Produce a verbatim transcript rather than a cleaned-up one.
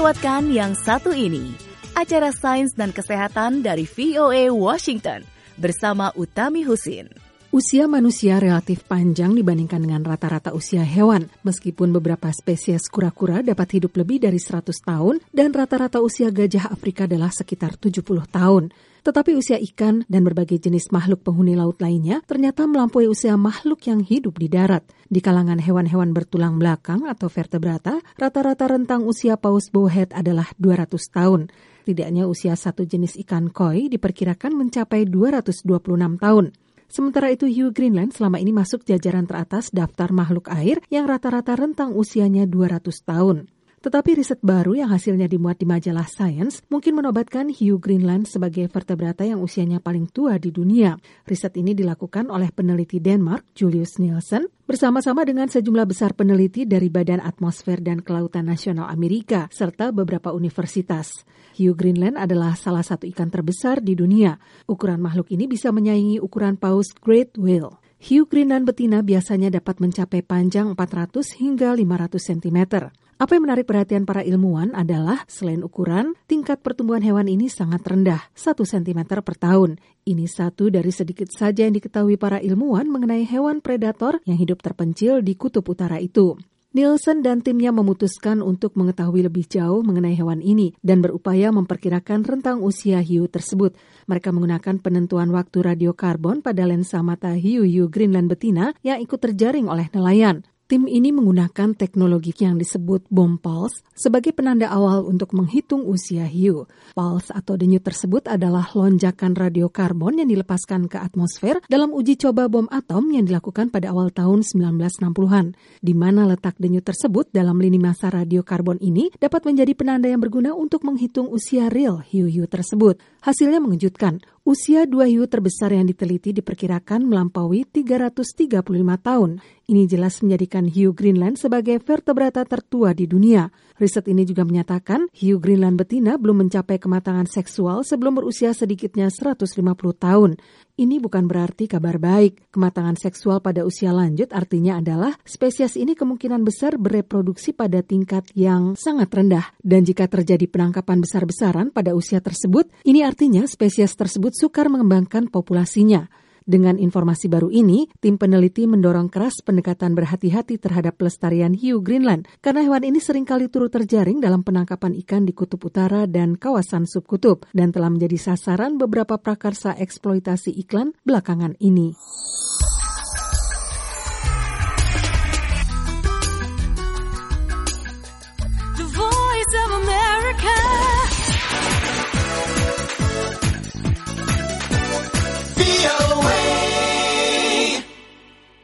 lewatkan yang satu ini, acara Sains dan Kesehatan dari V O A Washington bersama Utami Husin. Usia manusia relatif panjang dibandingkan dengan rata-rata usia hewan, meskipun beberapa spesies kura-kura dapat hidup lebih dari seratus tahun dan rata-rata usia gajah Afrika adalah sekitar tujuh puluh tahun. Tetapi usia ikan dan berbagai jenis makhluk penghuni laut lainnya ternyata melampaui usia makhluk yang hidup di darat. Di kalangan hewan-hewan bertulang belakang atau vertebrata, rata-rata rentang usia paus bowhead adalah dua ratus tahun. Tidaknya usia satu jenis ikan koi diperkirakan mencapai dua ratus dua puluh enam tahun. Sementara itu, hiu Greenland selama ini masuk jajaran teratas daftar makhluk air yang rata-rata rentang usianya dua ratus tahun. Tetapi riset baru yang hasilnya dimuat di majalah Science mungkin menobatkan hiu Greenland sebagai vertebrata yang usianya paling tua di dunia. Riset ini dilakukan oleh peneliti Denmark, Julius Nielsen, bersama-sama dengan sejumlah besar peneliti dari Badan Atmosfer dan Kelautan Nasional Amerika, serta beberapa universitas. Hiu Greenland adalah salah satu ikan terbesar di dunia. Ukuran makhluk ini bisa menyaingi ukuran paus Great Whale. Hiu Greenland betina biasanya dapat mencapai panjang empat ratus hingga lima ratus sentimeter. Apa yang menarik perhatian para ilmuwan adalah selain ukuran, tingkat pertumbuhan hewan ini sangat rendah, satu sentimeter per tahun. Ini satu dari sedikit saja yang diketahui para ilmuwan mengenai hewan predator yang hidup terpencil di kutub utara itu. Nielsen dan timnya memutuskan untuk mengetahui lebih jauh mengenai hewan ini dan berupaya memperkirakan rentang usia hiu tersebut. Mereka menggunakan penentuan waktu radiokarbon pada lensa mata hiu-hiu Greenland betina yang ikut terjaring oleh nelayan. Tim ini menggunakan teknologi yang disebut bom pulse sebagai penanda awal untuk menghitung usia hiu. Pulse atau denyut tersebut adalah lonjakan radiokarbon yang dilepaskan ke atmosfer dalam uji coba bom atom yang dilakukan pada awal tahun sembilan belas enam puluhan. Di mana letak denyut tersebut dalam lini masa radiokarbon ini dapat menjadi penanda yang berguna untuk menghitung usia real hiu-hiu tersebut. Hasilnya mengejutkan. Usia dua hiu terbesar yang diteliti diperkirakan melampaui tiga ratus tiga puluh lima tahun. Ini jelas menjadikan hiu Greenland sebagai vertebrata tertua di dunia. Riset ini juga menyatakan hiu Greenland betina belum mencapai kematangan seksual sebelum berusia sedikitnya seratus lima puluh tahun. Ini bukan berarti kabar baik. Kematangan seksual pada usia lanjut artinya adalah spesies ini kemungkinan besar bereproduksi pada tingkat yang sangat rendah. Dan jika terjadi penangkapan besar-besaran pada usia tersebut, ini artinya spesies tersebut sukar mengembangkan populasinya. Dengan informasi baru ini, tim peneliti mendorong keras pendekatan berhati-hati terhadap pelestarian hiu Greenland karena hewan ini seringkali turut terjaring dalam penangkapan ikan di kutub utara dan kawasan subkutub dan telah menjadi sasaran beberapa prakarsa eksploitasi iklan belakangan ini.